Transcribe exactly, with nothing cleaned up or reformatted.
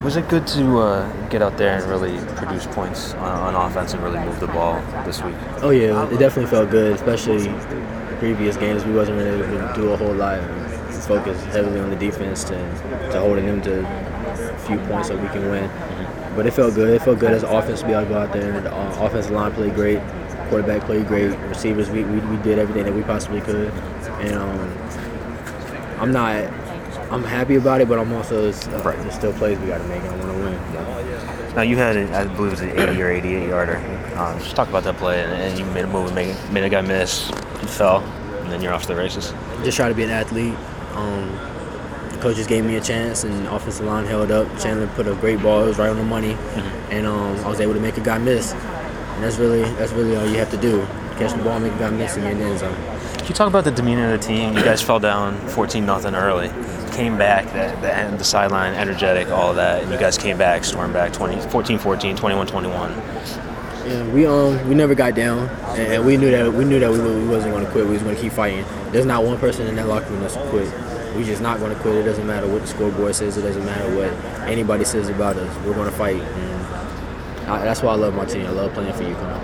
Was it good to uh, get out there and really produce points on, on offense and really move the ball this week? Oh yeah, it definitely felt good, especially the previous games. We wasn't really able to do a whole lot. We focused heavily on the defense to, to holding them to a few points so we can win. But it felt good. It felt good as an offense to be able to go out there. The uh, offensive line played great. Quarterback played great. Receivers, we, we, we did everything that we possibly could. And um, I'm not, I'm happy about it, but I'm also, uh, Right. there's still plays we got to make. I want to win. Now you had, I believe it was an eighty or eighty-eight yarder. Um, just talk about that play, and, and you made a move, and made, made a guy miss, he fell, and then you're off to the races. Just try to be an athlete. Um, the coaches gave me a chance, and the offensive line held up. Chandler put a great ball. It was right on the money, Mm-hmm. and um, I was able to make a guy miss. And that's really that's really all you have to do. Catch the ball, make a guy miss, and get in the end zone. Can you talk about the demeanor of the team? You guys fell down fourteen nothing early, came back, the, the, end, the sideline, energetic, all of that, and you guys came back, stormed back fourteen fourteen, twenty-one twenty-one. Yeah, we um we never got down, and, and we knew that we knew that we, we wasn't going to quit. We was going to keep fighting. There's not one person in that locker room that's quit. We just not going to quit. It doesn't matter what the scoreboard says. It doesn't matter what anybody says about us. We're going to fight. And I, that's why I love my team. I love playing for UConn.